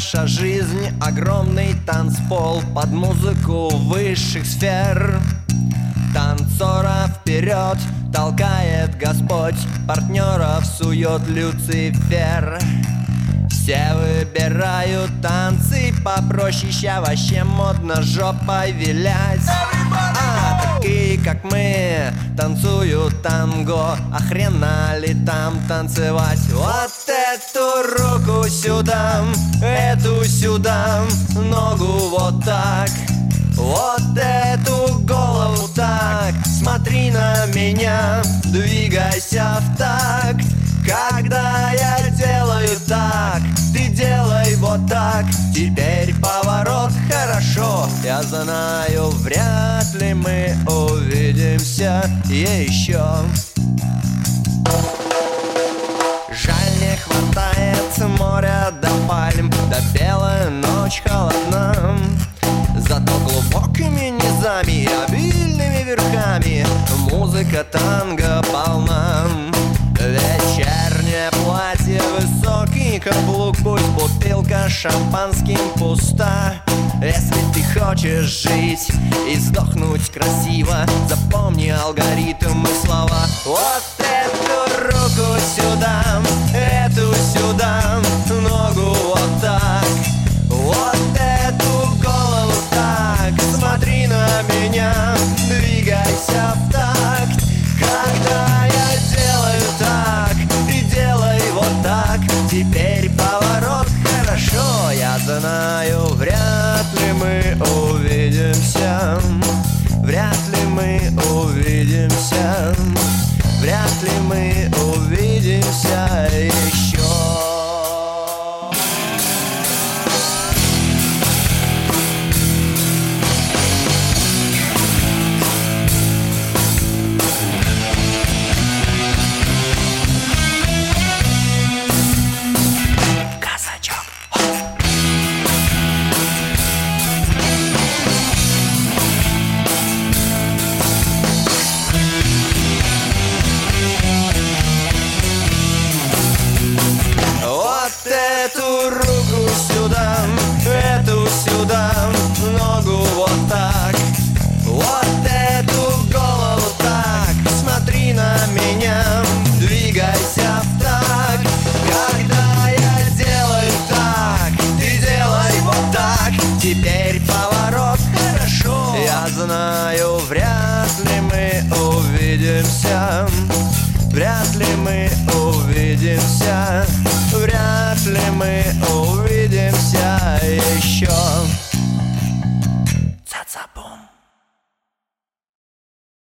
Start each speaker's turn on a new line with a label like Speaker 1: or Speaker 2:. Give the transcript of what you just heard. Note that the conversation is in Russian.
Speaker 1: наша жизнь — огромный танцпол под музыку высших сфер. Танцора вперед толкает Господь, партнеров сует Люцифер. Все выбирают танцы попроще, ща вообще модно жопой вилять. Такие как мы танцуют танго, а хрена ли там танцевать? Вот эту руку сюда, эту сюда, ногу вот так, вот эту голову так. Смотри на меня, двигайся в такт. Когда я делаю так, ты делай вот так. Теперь поворот, хорошо. Я знаю, вряд ли мы увидимся еще. Жаль, не хватает моря до пальм, да белая ночь холодна. Зато глубокими низами и обильными верхами музыка танго полна. Вечернее платье, высокий каблук, пусть бутылка шампанским пуста. Если ты хочешь жить и сдохнуть красиво, запомни алгоритм и слова. Вот эту руку сюда, эту сюда, ногу вот так, вот эту голову так. Смотри на меня, двигайся в такт. Когда я делаю так, ты делай вот так. Теперь поворот, хорошо. Я знаю, вряд ли мы увидимся, вряд ли мы увидимся, вряд ли мы увидимся еще. Эту руку сюда, эту сюда, ногу вот так, вот эту голову так. Смотри на меня, двигайся в такт. Когда я делаю так, ты делай вот так. Теперь поворот, хорошо. Я знаю, вряд ли мы увидимся, вряд ли мы увидимся